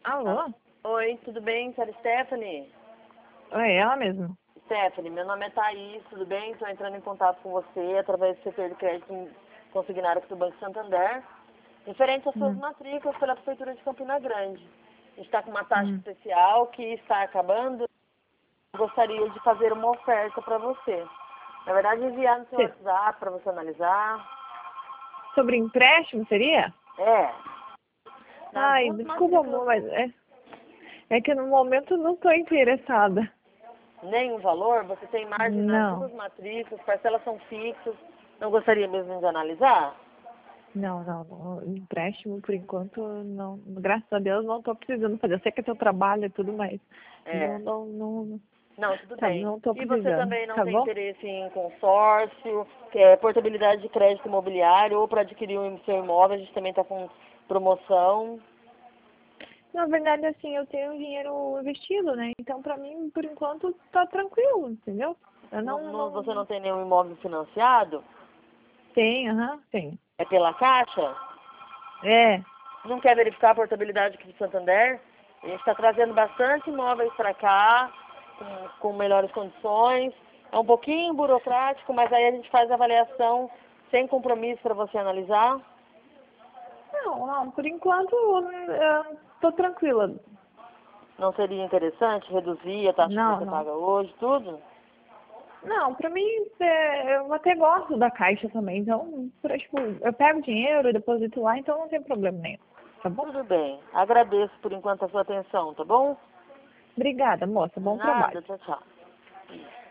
Alô? Oi, tudo bem, senhora Stephanie? Oi, ela mesmo. Stephanie, meu nome é Thaís, tudo bem? Estou entrando em contato com você através do setor de crédito consignado aqui do Banco Santander, referente às suas Hum, matrículas pela Prefeitura de Campina Grande. A gente está com uma taxa hum. especial que está acabando. Eu gostaria de fazer uma oferta para você. Na verdade, enviar no seu Se- WhatsApp para você analisar. Sobre empréstimo, seria? É, nas Ai, duas desculpa, matrículas, amor, mas é que no momento eu não estou interessada. nenhum valor, você tem margem nas Não, duas matrículas, parcelas são fixas. Não gostaria mesmo de analisar? não. Empréstimo, por enquanto, não. Graças a Deus, não estou precisando fazer. Eu sei que é teu trabalho e tudo mais. É. Não, Não, tudo sabe, bem. não estou E você precisando. também não Tá tem bom? interesse em consórcio, que é portabilidade de crédito imobiliário ou para adquirir o seu imóvel, a gente também está com promoção. Na verdade, assim, eu tenho dinheiro investido, né? Então, pra mim, por enquanto, tá tranquilo, entendeu? Eu Você não não tem nenhum imóvel financiado? tenho, tenho. É pela Caixa? É, Não quer verificar a portabilidade aqui do Santander? A gente está trazendo bastante imóveis para cá, com melhores condições. É um pouquinho burocrático, mas aí a gente faz a avaliação sem compromisso para você analisar. não, por enquanto eu tô tranquila. Não seria interessante reduzir a taxa que Não, você não. paga hoje, tudo? Não, pra mim, eu até gosto da Caixa também, então, tipo, eu pego dinheiro e deposito lá, então não tem problema nenhum, tá bom? Tudo bem. Agradeço por enquanto a sua atenção, tá bom? Obrigada, moça, bom trabalho. Nada, tchau, tchau.